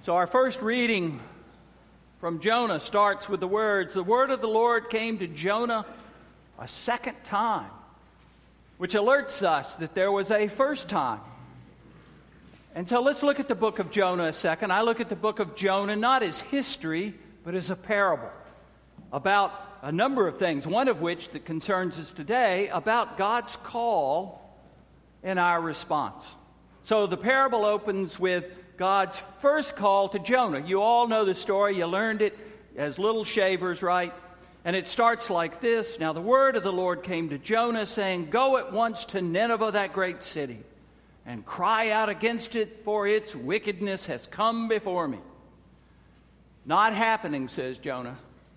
So our first reading from Jonah starts with the words, "The word of the Lord came to Jonah a second time," which alerts us that there was a first time. And so let's look at the book of Jonah a second. I look at the book of Jonah not as history, but as a parable about a number of things, one of which that concerns us today, about God's call and our response. So the parable opens with God's first call to Jonah. You all know the story. You learned it as little shavers, right? And it starts like this. "Now the word of the Lord came to Jonah, saying, 'Go at once to Nineveh, that great city, and cry out against it, for its wickedness has come before me.'" Not happening, says Jonah.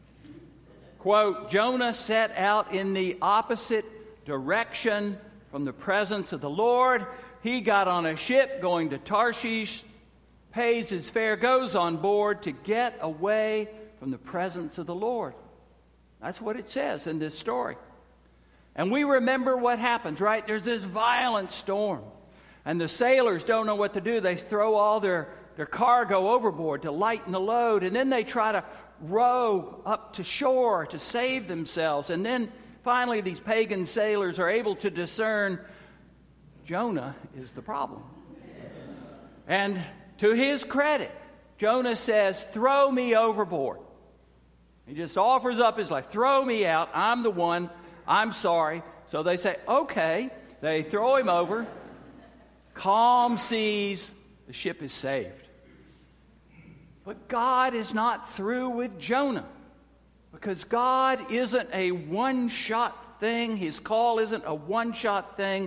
Quote, "Jonah set out in the opposite direction from the presence of the Lord. He got on a ship going to Tarshish, pays his fare, goes on board to get away from the presence of the Lord." That's what it says in this story. And we remember what happens, right? There's this violent storm. And the sailors don't know what to do. They throw all their cargo overboard to lighten the load. And then they try to row up to shore to save themselves. And then finally these pagan sailors are able to discern Jonah is the problem. And to his credit, Jonah says, "Throw me overboard." He just offers up his life. "Throw me out. I'm the one. I'm sorry." So they say, "Okay." They throw him over. Calm seas. The ship is saved. But God is not through with Jonah, because God isn't a one-shot thing. His call isn't a one-shot thing.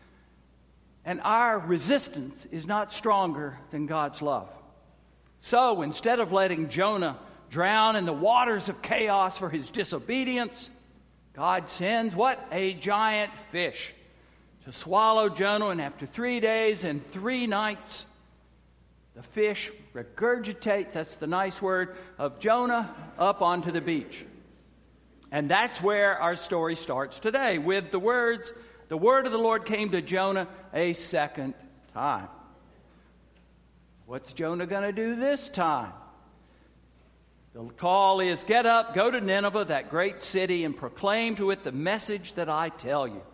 And our resistance is not stronger than God's love. So instead of letting Jonah drown in the waters of chaos for his disobedience, God sends what? A giant fish to swallow Jonah. And after 3 days and 3 nights, the fish regurgitates, that's the nice word, of Jonah up onto the beach. And that's where our story starts today, with the words, "The word of the Lord came to Jonah a second time." What's Jonah going to do this time? The call is, "Get up, go to Nineveh, that great city, and proclaim to it the message that I tell you."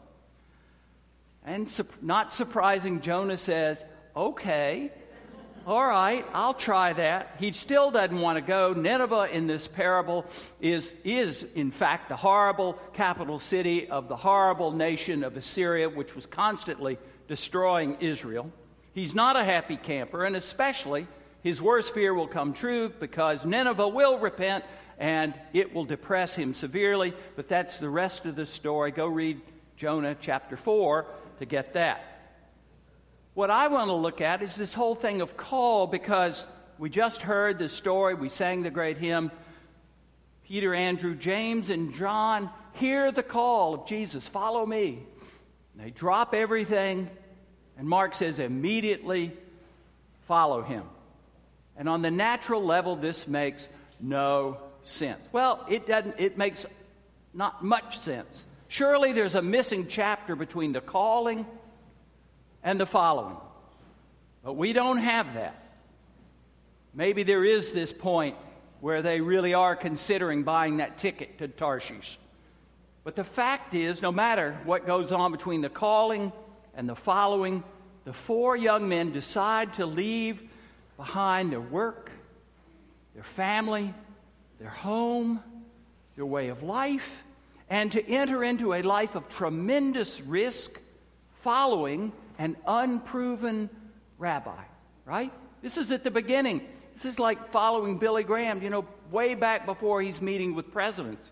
And not surprising, Jonah says, "Okay, all right, I'll try that." He still doesn't want to go. Nineveh in this parable is in fact the horrible capital city of the horrible nation of Assyria, which was constantly destroying Israel. He's not a happy camper, and especially his worst fear will come true, because Nineveh will repent and it will depress him severely. But that's the rest of the story. Go read Jonah chapter 4 to get that. What I want to look at is this whole thing of call, because we just heard the story. We sang the great hymn. Peter, Andrew, James, and John hear the call of Jesus, "Follow me." And they drop everything, and Mark says immediately follow him. And on the natural level, this makes no sense. Well, it doesn't. It makes not much sense. Surely there's a missing chapter between the calling and the following. But we don't have that. Maybe there is this point where they really are considering buying that ticket to Tarshish. But the fact is, no matter what goes on between the calling and the following, the 4 young men decide to leave behind their work, their family, their home, their way of life, and to enter into a life of tremendous risk following an unproven rabbi, right? This is at the beginning. This is like following Billy Graham, way back before he's meeting with presidents.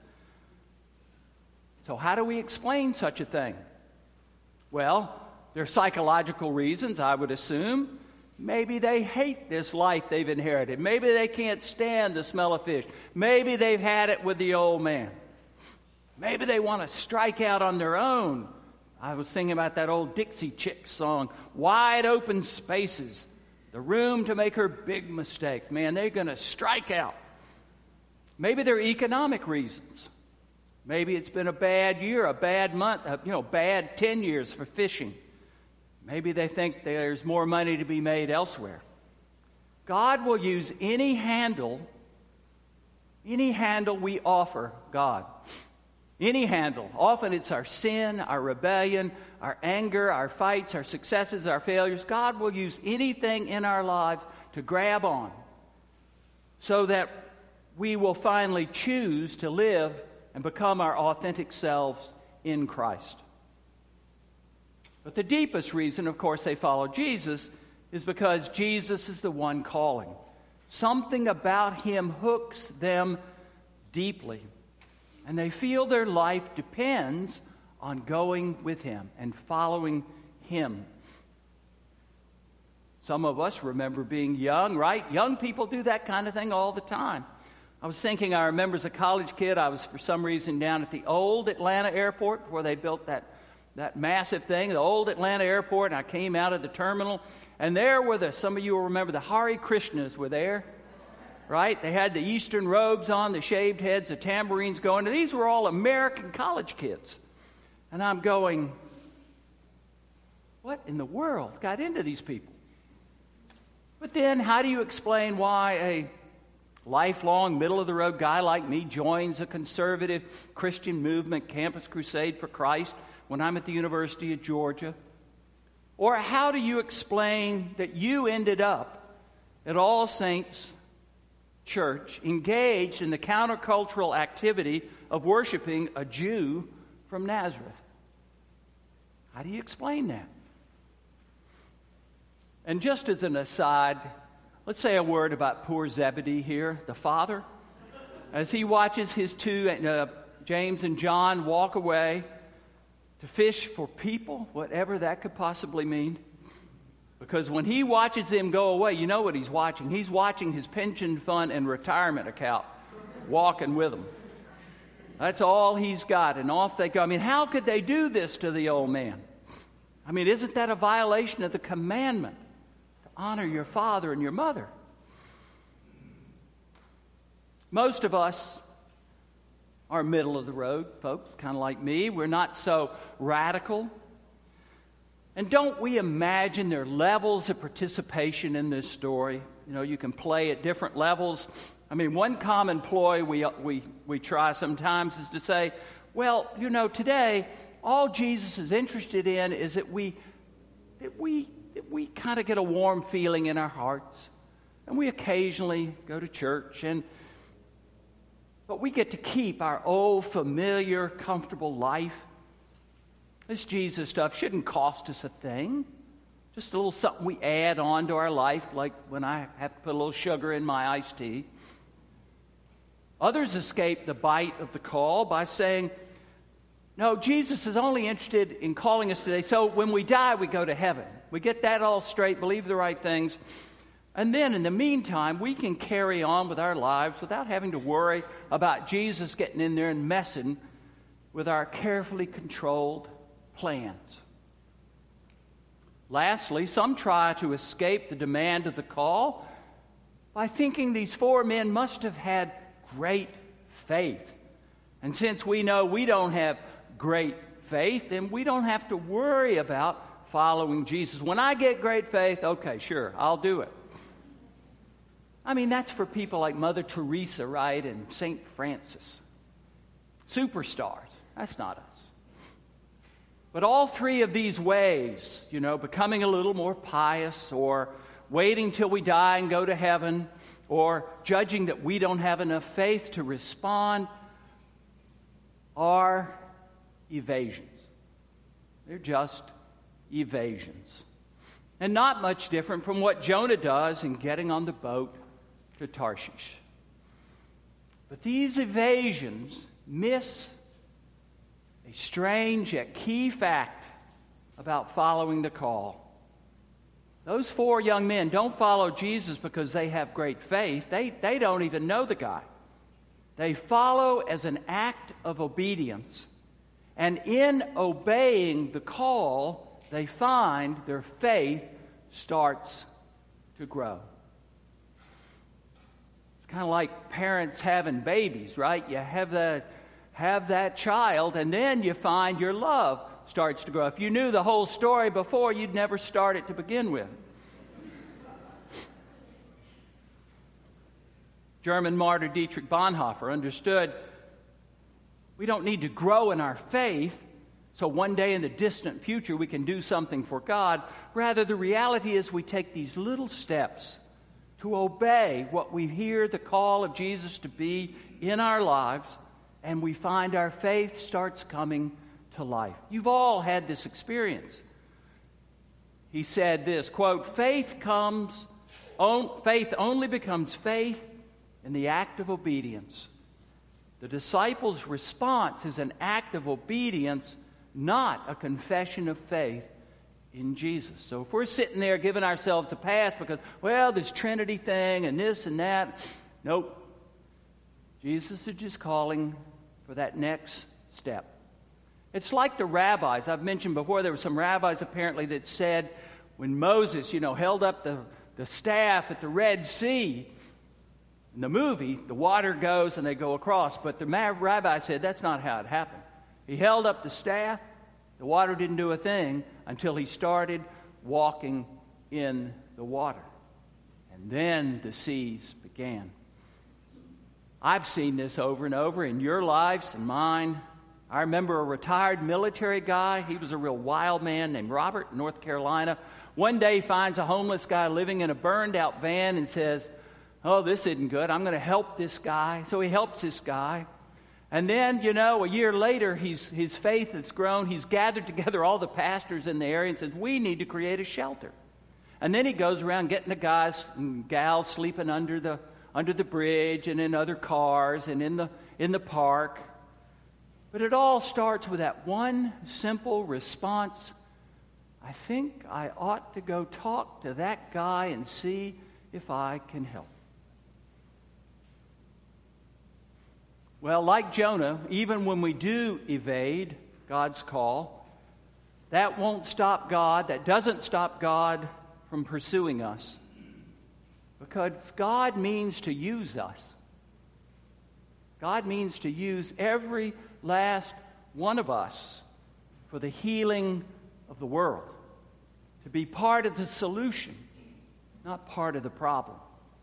So how do we explain such a thing? Well, there are psychological reasons, I would assume. Maybe they hate this life they've inherited. Maybe they can't stand the smell of fish. Maybe they've had it with the old man. Maybe they want to strike out on their own. I was thinking about that old Dixie Chicks song, "Wide Open Spaces, the room to make her big mistakes." Man, they're going to strike out. Maybe there are economic reasons. Maybe it's been a bad year, a bad month, bad 10 years for fishing. Maybe they think there's more money to be made elsewhere. God will use any handle we offer God. Any handle. Often it's our sin, our rebellion, our anger, our fights, our successes, our failures. God will use anything in our lives to grab on so that we will finally choose to live and become our authentic selves in Christ. But the deepest reason, of course, they follow Jesus is because Jesus is the one calling. Something about him hooks them deeply, and they feel their life depends on going with him and following him. Some of us remember being young, right? Young people do that kind of thing all the time. I was thinking, I remember as a college kid, I was for some reason down at the old Atlanta airport where they built that massive thing, the old Atlanta airport, and I came out of the terminal, and there were some of you will remember the Hare Krishnas were there, right? They had the Eastern robes on, the shaved heads, the tambourines going, and these were all American college kids. And I'm going, what in the world got into these people? But then, how do you explain why a lifelong, middle-of-the-road guy like me joins a conservative Christian movement, Campus Crusade for Christ, when I'm at the University of Georgia? Or how do you explain that you ended up at All Saints Church engaged in the countercultural activity of worshiping a Jew from Nazareth? How do you explain that? And just as an aside, let's say a word about poor Zebedee here, the father. As he watches his two, James and John, walk away to fish for people, whatever that could possibly mean. Because when he watches them go away, you know what he's watching. He's watching his pension fund and retirement account walking with him. That's all he's got, and off they go. I mean, how could they do this to the old man? I mean, isn't that a violation of the commandment to honor your father and your mother? Most of us are middle of the road folks, kind of like me. We're not so radical. And don't we imagine there are levels of participation in this story? You know, you can play at different levels. I mean, one common ploy we try sometimes is to say, well, you know, today all Jesus is interested in is that we kind of get a warm feeling in our hearts, and we occasionally go to church, but we get to keep our old, familiar, comfortable life. This Jesus stuff shouldn't cost us a thing. Just a little something we add on to our life, like when I have to put a little sugar in my iced tea. Others escape the bite of the call by saying, no, Jesus is only interested in calling us today, so when we die, we go to heaven. We get that all straight, believe the right things, and then in the meantime, we can carry on with our lives without having to worry about Jesus getting in there and messing with our carefully controlled plans. Lastly, some try to escape the demand of the call by thinking these four men must have had great faith. And since we know we don't have great faith, then we don't have to worry about following Jesus. When I get great faith, okay, sure, I'll do it. I mean, that's for people like Mother Teresa, right, and St. Francis. Superstars. That's not us. But all three of these ways, you know, becoming a little more pious, or waiting till we die and go to heaven, or judging that we don't have enough faith to respond, are evasions. They're just evasions. And not much different from what Jonah does in getting on the boat to Tarshish. But these evasions miss a strange yet key fact about following the call. Those four young men don't follow Jesus because they have great faith. They don't even know the guy. They follow as an act of obedience. And in obeying the call, they find their faith starts to grow. It's kind of like parents having babies, right? You have that child, and then you find your love starts to grow. If you knew the whole story before, you'd never start it to begin with. German martyr Dietrich Bonhoeffer understood we don't need to grow in our faith so one day in the distant future we can do something for God. Rather, the reality is we take these little steps to obey what we hear the call of Jesus to be in our lives, and we find our faith starts coming to life. You've all had this experience. He said this, quote, faith only becomes faith in the act of obedience. The disciples' response is an act of obedience, not a confession of faith in Jesus. So if we're sitting there giving ourselves a pass because, well, this Trinity thing and this and that, nope. Jesus is just calling for that next step. It's like the rabbis. I've mentioned before there were some rabbis apparently that said when Moses, held up the staff at the Red Sea, in the movie, the water goes and they go across. But the rabbi said that's not how it happened. He held up the staff. The water didn't do a thing until he started walking in the water. And then the seas began. I've seen this over and over in your lives and mine. I remember a retired military guy. He was a real wild man named Robert in North Carolina. One day he finds a homeless guy living in a burned out van and says, oh, this isn't good. I'm going to help this guy. So he helps this guy. And then, a year later, his faith has grown. He's gathered together all the pastors in the area and says, we need to create a shelter. And then he goes around getting the guys and gals sleeping under the bridge and in other cars and in the park. But it all starts with that one simple response. I think I ought to go talk to that guy and see if I can help. Well, like Jonah, even when we do evade God's call, that won't stop God. That doesn't stop God from pursuing us. Because God means to use us. God means to use every last one of us for the healing of the world. To be part of the solution, not part of the problem.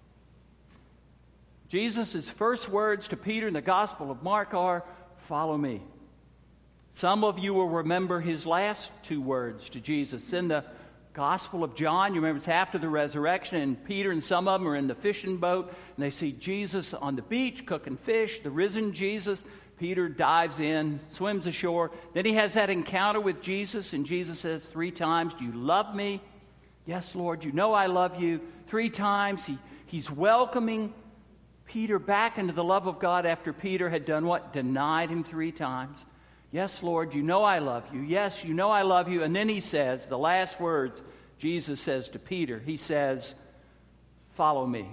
Jesus' first words to Peter in the Gospel of Mark are, follow me. Some of you will remember his last two words to Jesus. In the Gospel of John, you remember it's after the resurrection, and Peter and some of them are in the fishing boat, and they see Jesus on the beach cooking fish, the risen Jesus. Peter dives in, swims ashore. Then he has that encounter with Jesus, and Jesus says 3 times, do you love me? Yes, Lord, you know I love you. 3 times he's welcoming Peter back into the love of God after Peter had done what? Denied him 3 times. Yes, Lord, you know I love you. Yes, you know I love you. And then he says, the last words Jesus says to Peter, he says, follow me.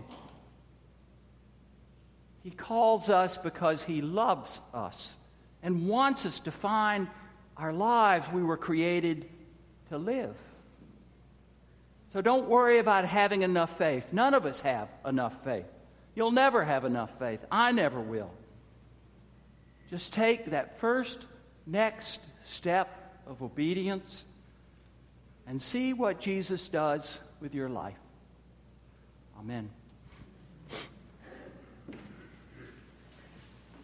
He calls us because he loves us and wants us to find our lives we were created to live. So don't worry about having enough faith. None of us have enough faith. You'll never have enough faith. I never will. Just take that first, next step of obedience and see what Jesus does with your life. Amen.